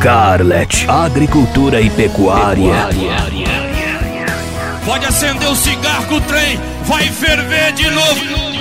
Scarlett, agricultura e pecuária. Pode acender o cigarro que o trem vai ferver de novo.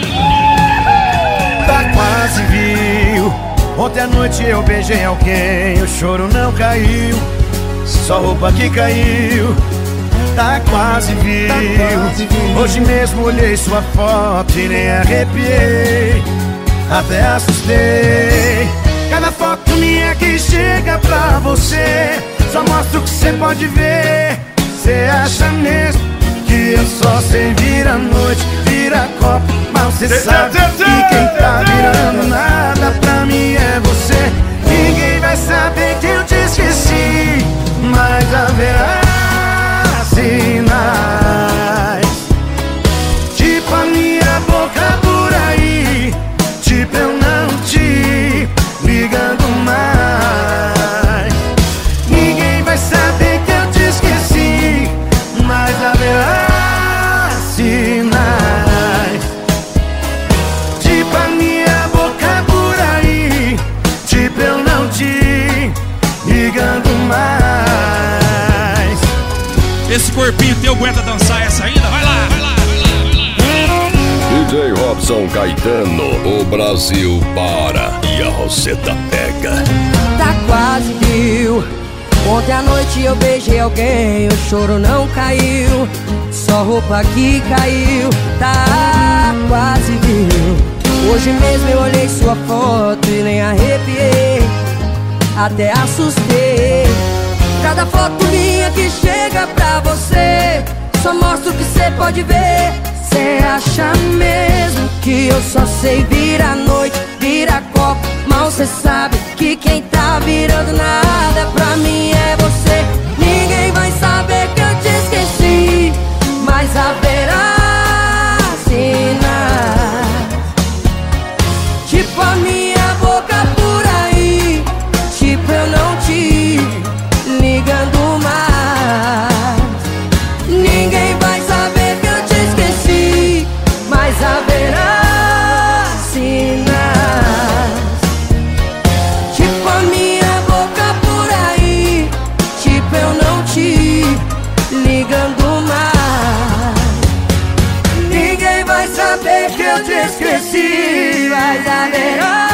Tá quase viu. Ontem à noite eu beijei alguém, o choro não caiu, só roupa que caiu. Tá quase viu. Hoje mesmo olhei sua foto e nem arrepiei, até assustei. Cada foto minha que chega pra você só mostra o que cê pode ver. Cê acha mesmo que eu só sei virar noite, vira copo, mas cê sabe que quem tá virando nada pra mim é você. Ninguém vai saber que eu te esqueci, mas haverá sinais, tipo a minha boca por aí, tipo eu não te ligando mais. Ninguém vai saber que eu te esqueci, mas haverá sinais, tipo a minha boca por aí, tipo eu não te ligando mais. Esse corpinho teu aguenta dançar essa ainda? Vai lá, vai lá, vai lá, vai lá. DJ Robson Caetano, o Brasil para e a Roseta pega. Tá quase viu. Ontem à noite eu beijei alguém, o choro não caiu, só roupa que caiu. Tá quase viu. Hoje mesmo eu olhei sua foto e nem arrepiei, até assustei. Cada foto minha que chega pra você só mostra o que cê pode ver. Cê acha mesmo que eu só sei virar noite, virar copo, mal cê sabe que quem tá virando nada pra mim é você. Ninguém vai saber que eu te esqueci, mas haverá sinais, tipo a minha boca por aí, tipo eu não te ligando mais. Ninguém vai saber que eu te esqueci, mas haverá sinais, tipo a minha boca por aí, tipo eu não te ligando mais. Ninguém vai saber que eu te esqueci, mas haverá